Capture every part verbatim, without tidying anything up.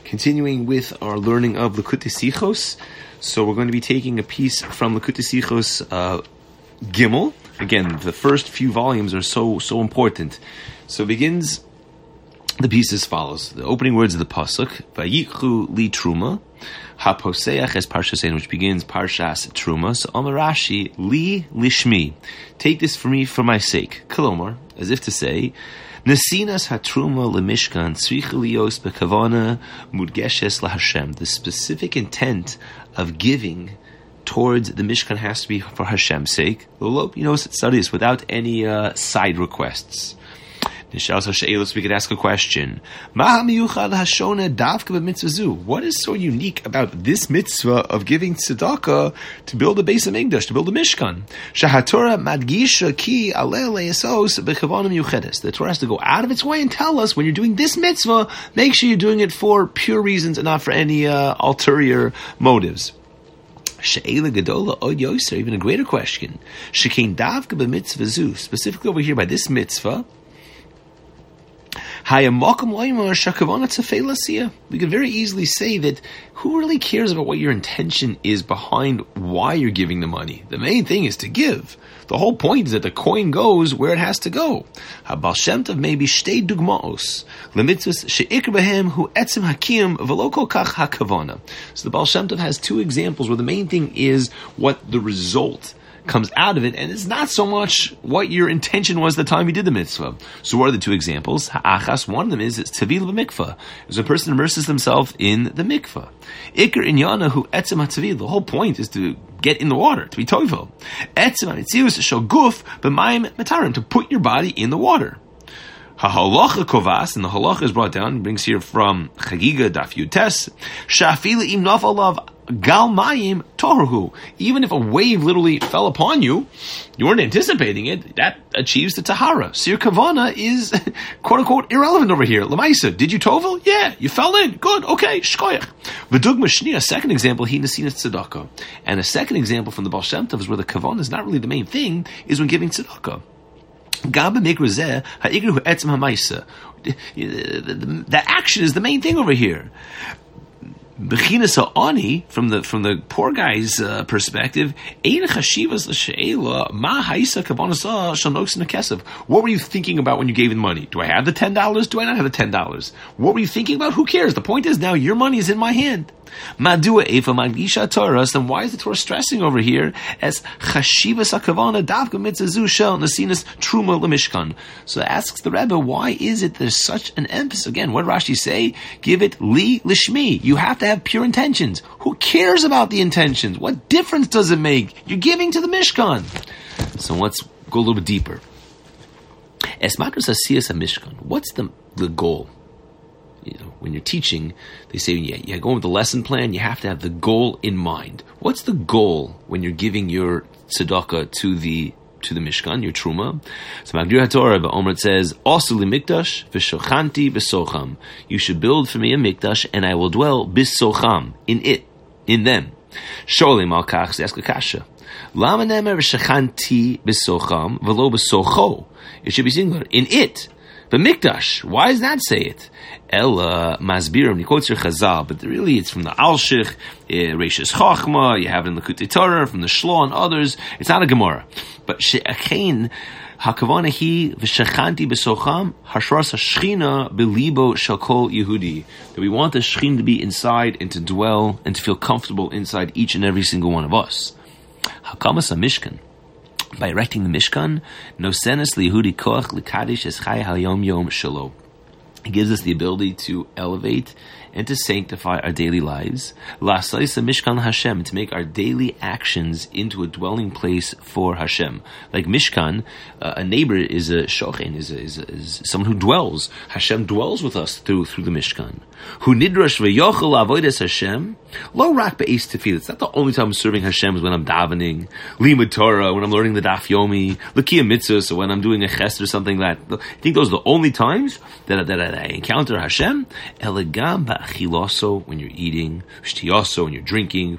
Continuing with our learning of Likutei Sichos, so we're going to be taking a piece from Likutei Sichos uh, Gimel. Again, the first few volumes are so so important. So it begins the piece as follows: the opening words of the pasuk, "Vayikhu li truma." HaPoseach es Parshas, which begins Parshas Truma. So Amar Rashi, li lishmi. Take this for me for my sake. Kolomar, as if to say, Nesinas hatruma lemishkan tzricha lios bekavana mudgeshes laHashem. The specific intent of giving towards the Mishkan has to be for Hashem's sake. You know, study this without any uh, side requests. We could ask a question. What is so unique about this mitzvah of giving tzedakah to build a Beis Hamikdash, to build a Mishkan? The Torah has to go out of its way and tell us when you're doing this mitzvah, make sure you're doing it for pure reasons and not for any uh, ulterior motives. She'ela Gedola Od Yoser, even a greater question. Shekein davka b'mitzvah zu, specifically over here by this mitzvah. We could very easily say that who really cares about what your intention is behind why you're giving the money? The main thing is to give. The whole point is that the coin goes where it has to go. Baal Shem Tov maybe shtei dugmaos lemitzvos she'ikar behem hu etzem hakim v'lo kol kach hakavana. So the Baal Shem Tov has two examples where the main thing is what the result comes out of it, and it's not so much what your intention was the time you did the mitzvah. So what are the two examples? Ha'achas, one of them is it's tevil b'mikvah, is a person immerses himself in the mikvah. Ikar inyana hu etzem ha'tevil, the whole point is to get in the water, to be toivel. Etzem ha'mitzius shel guf b'mayim metarim, to put your body in the water. Ha-halacha kovas, and the halacha is brought down, brings here from Chagiga Daf Yutes, sha'afila im nafalav gal mayim toruhu. Even if a wave literally fell upon you, you weren't anticipating it, that achieves the tahara. So your kavana is, quote-unquote, irrelevant over here. Lamaisa, did you tovel? Yeah, you fell in. Good, okay, shkoyach. V'dugma shnia, a second example, he nesinas tzedakah. And a second example from the Baal Shem Tov is where the kavana is not really the main thing, is when giving tzedakah. The action is the main thing over here. Bechinas ha'ani, from the from the poor guy's uh, perspective, what were you thinking about when you gave him money? Do I have the ten dollars? Do I not have the ten dollars? What were you thinking about? Who cares? The point is now your money is in my hand. Madua efa magdisha Torah. Then why is the Torah stressing over here as chashivas hakavana davka mitzvah shel nesinas truma lemishkan? So it asks the Rebbe, why is it there's such an emphasis? Again, what did Rashi say? Give it li lishmi. You have to have pure intentions. Who cares about the intentions? What difference does it make? You're giving to the Mishkan. So let's go a little bit deeper. Esmatras asiyas Mishkan. What's the the goal? You know, when you're teaching, they say, yeah, you go with the lesson plan, you have to have the goal in mind. What's the goal when you're giving your tzedakah to the to the Mishkan, your truma? So Magdir HaTorah, Omer, it says, Osu li mikdash v'shochanti b'socham. You should build for me a mikdash, and I will dwell b'socham, in it, in them. Sholim al kach, they ask a kasha. Lama nemer v'shochanti b'socham v'lo b'socho. It should be singular, in it. But mikdash, why does that say it? Ella masbirim, he quotes your Chazal, but really it's from the Alshich, uh, Reishis Chachma, you have it in the Likutei Torah, from the Shlo and others. It's not a Gemara. But she'achein hakavana hi v'shachanti b'socham hashras hashchina b'libo shakol Yehudi. That we want the Shechina to be inside and to dwell and to feel comfortable inside each and every single one of us. Hakamas HaMishkan. By erecting the Mishkan, nosenes liyehudi koach likadish es chai hayom yom shelo. It gives us the ability to elevate and to sanctify our daily lives. La'asayis Mishkan Hashem, to make our daily actions into a dwelling place for Hashem. Like Mishkan, uh, a neighbor is a shochen, is, a, is, a, is someone who dwells. Hashem dwells with us through through the Mishkan. Hu nidrash ve'yochel avodas Hashem lo rak be'es tefillah. It's not the only time I'm serving Hashem is when I'm davening, limud Torah, when I'm learning the daf yomi, l'kiyah mitzvah, so when I'm doing a chesed or something like that. I think those are the only times that, that I encounter Hashem. Elegam ba'achiloso, when you're eating, shtiyoso, when you're drinking,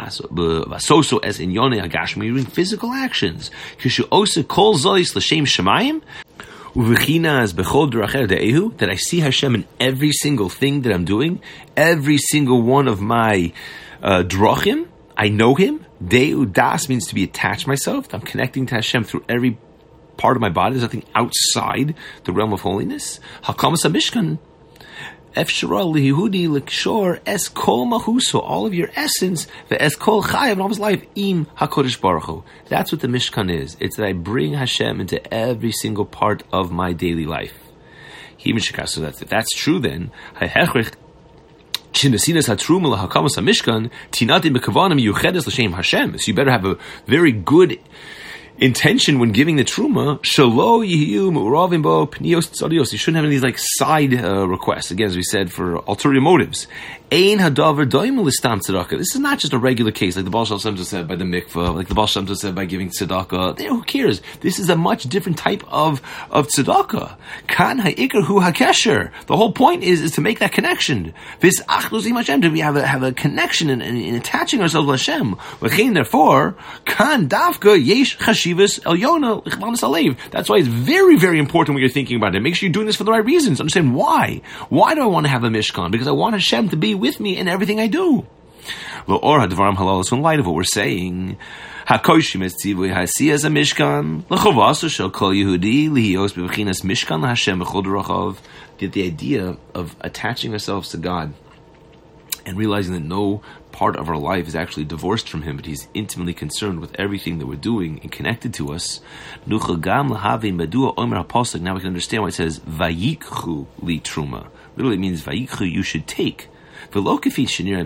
vasoso as in yonei hagashmi, when you're doing physical actions. Kishu osa kol zois l'shem shemayim. That I see Hashem in every single thing that I'm doing, every single one of my uh, drachim. I know Him. Deu das means to be attached myself. I'm connecting to Hashem through every part of my body. There's nothing outside the realm of holiness. Hakamas HaMishkan. Efshara lihudi l'kshor es kol mahuso, all of your essence, the es kol chayav in all his life, im HaKodesh Baruch Hu. That's what the Mishkan is. It's that I bring Hashem into every single part of my daily life. So that's, if that's true, then ha'hechrich shinasinas hatruma lahakamas hamishkan tinati bekavanim yuchedes l'shem Hashem. So you better have a very good intention when giving the truma. Shalo yihiyu mu'ravim bo pnios tzadios. You shouldn't have any of these like side uh, requests. Again, as we said, for ulterior motives. Ein hadavar doimel listam tzedakah. This is not just a regular case like the Baal Shem Tov said by the mikvah, like the Baal Shem Tov said by giving tzedakah. There, who cares? This is a much different type of of tzedakah. Kan ha'ikar hu hakesher. The whole point is is to make that connection. This achdus im Hashem, we have a have a connection in, in, in attaching ourselves to Hashem. V'chein therefore kan davka yesh chashivas elyona lichvanas alev. That's why it's very very important when you're thinking about it. Make sure you're doing this for the right reasons. Understand why? Why do I want to have a mishkan? Because I want Hashem to be with me in everything I do. In light of what we're saying, Hakoshim es tzivui hasi as a mishkan lechovaso shel kol Yehudi lihiyos bebechinas mishkan laHashem b'chol derachav. Get the idea of attaching ourselves to God and realizing that no part of our life is actually divorced from Him, but He's intimately concerned with everything that we're doing and connected to us. Now we can understand why it says vayikchu li truma. Literally, it means vayikchu, you should take. What does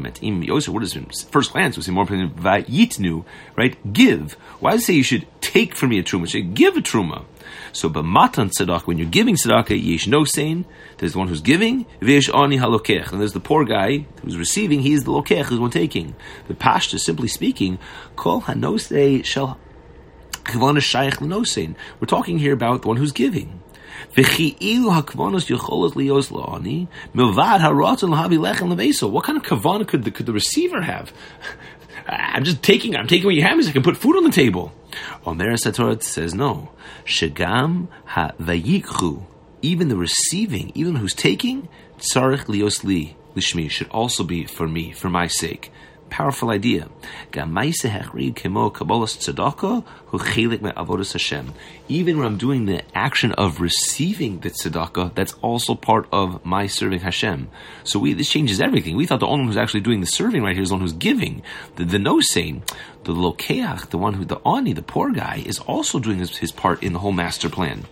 it first glance? We say more than vayitnu, right? Give. Why does it say you should take from me a truma? You should give a truma. So, b'matan tzedakah, when you're giving tzedakah, yesh no sein. There's the one who's giving, v'yesh ani halokech, and there's the poor guy who's receiving. He is the lokech, who's the one taking. The pashta, simply speaking, kol hanosei shel chivana shayich l'nosein. We're talking here about the one who's giving. What kind of kavana could the, could the receiver have? I'm just taking, I'm taking what you have, so I can put food on the table. Omer Satorah says no. Shegam ha vayikchu, even the receiving, even who's taking, tzarich lios li lishmi, should also be for me, for my sake. Powerful idea. Even when I'm doing the action of receiving the tzedakah, that's also part of my serving Hashem. So we, this changes everything. We thought the only one who's actually doing the serving right here is the one who's giving. The, the no-saying, the lokeach, the one who, the ani, the poor guy, is also doing his, his part in the whole master plan.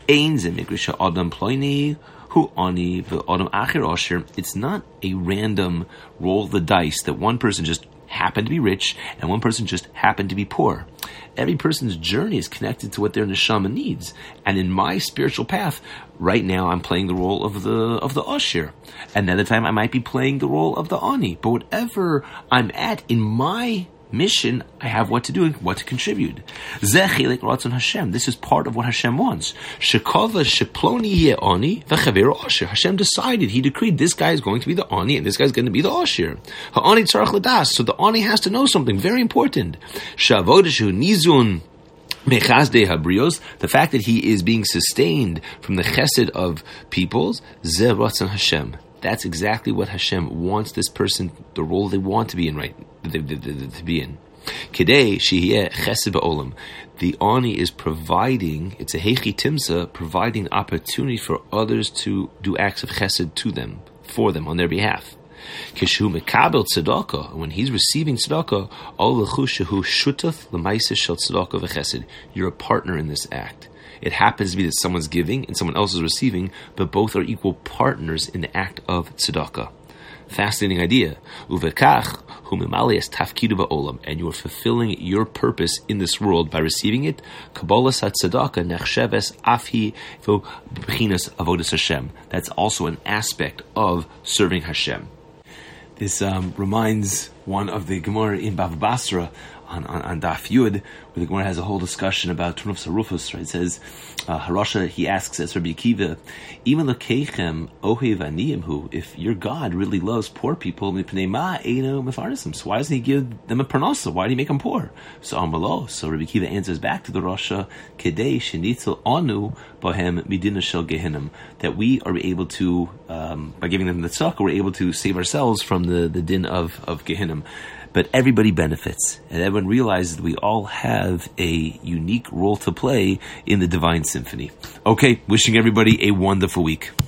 It's not a random roll of the dice that one person just happened to be rich and one person just happened to be poor. Every person's journey is connected to what their neshama needs. And in my spiritual path, right now I'm playing the role of the of the usher. Another time I might be playing the role of the ani. But whatever I'm at in my mission, I have what to do and what to contribute. This is part of what Hashem wants. Hashem decided, He decreed, this guy is going to be the ani and this guy is going to be the ashir. So the ani has to know something very important. The fact that he is being sustained from the chesed of peoples, Hashem. That's exactly what Hashem wants this person, the role they want to be in, right? To be in. Kedei shehiyeh chesed ba'olam. The ani is providing, it's a heichi timsa, providing opportunity for others to do acts of chesed to them, for them, on their behalf. Kishu mekabel tzedakah, when he's receiving tzedakah, all lechu shehu shutaf l'maisa shel tzedakah v'chesed. You're a partner in this act. It happens to be that someone's giving and someone else is receiving, but both are equal partners in the act of tzedakah. Fascinating idea. Uvekach hu mimalias tafkidu ba'olam, and you are fulfilling your purpose in this world by receiving it. Kabbalas hatzedakah nechsheves afhi vo b'chinas avodas Hashem. That's also an aspect of serving Hashem. This um, reminds one of the Gemara in Bava Basra on, on, on Daf Yud, where the Gemara has a whole discussion about Tunuf Sarufus, right? It says, uh, Harasha, he asks, as Rabbi Akiva, even Lekechem Ohev Aniyimhu, if your God really loves poor people, Mipnei Ma Eino Mefarnasim, so why doesn't he give them a parnasa? Why do he make them poor? So Amalo, so Rabbi Akiva answers back to the Rasha, Kedei Shenitzel Anu Bohem Midina Shel Gehinnom, that we are able to, um, by giving them the tzedakah, we're able to save ourselves from the, the din of, of Gehinnom. But everybody benefits, and everyone realizes that we all have a unique role to play in the Divine Symphony. Okay, wishing everybody a wonderful week.